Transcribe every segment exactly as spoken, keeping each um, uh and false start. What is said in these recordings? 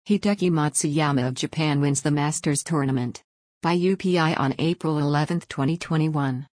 Hideki Matsuyama of Japan wins the Masters tournament. By U P I on April eleventh, twenty twenty-one.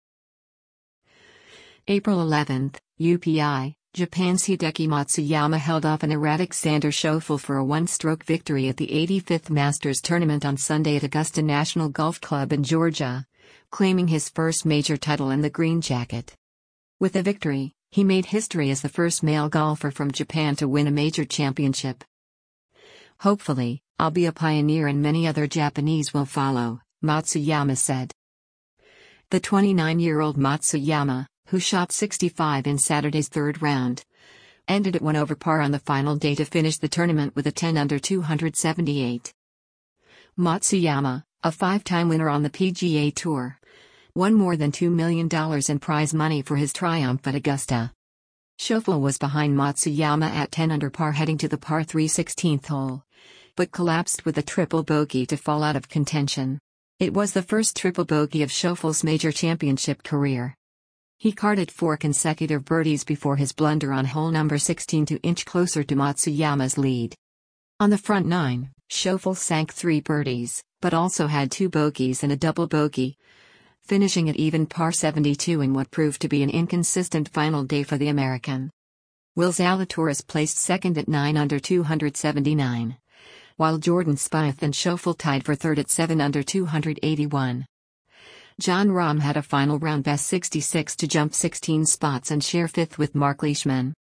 April eleventh, U P I, Japan's Hideki Matsuyama held off an erratic Xander Schauffele for a one-stroke victory at the eighty-fifth Masters tournament on Sunday at Augusta National Golf Club in Georgia, claiming his first major title in the green jacket. With the victory, he made history as the first male golfer from Japan to win a major championship. "Hopefully, I'll be a pioneer and many other Japanese will follow," Matsuyama said. The twenty-nine-year-old Matsuyama, who shot sixty-five in Saturday's third round, ended at one over par on the final day to finish the tournament with a ten under two seventy-eight. Matsuyama, a five-time winner on the P G A Tour, won more than two million dollars in prize money for his triumph at Augusta. Schauffele was behind Matsuyama at ten under par heading to the par three sixteenth hole, but collapsed with a triple bogey to fall out of contention. It was the first triple bogey of Schauffele's major championship career. He carded four consecutive birdies before his blunder on hole number sixteen to inch closer to Matsuyama's lead. On the front nine, Schauffele sank three birdies, but also had two bogeys and a double bogey, finishing at even par seventy-two in what proved to be an inconsistent final day for the American. Will Zalatoris placed second at nine under two seventy-nine, while Jordan Spieth and Schauffele tied for third at seven under two eighty-one. Jon Rahm had a final round best sixty-six to jump sixteen spots and share fifth with Mark Leishman.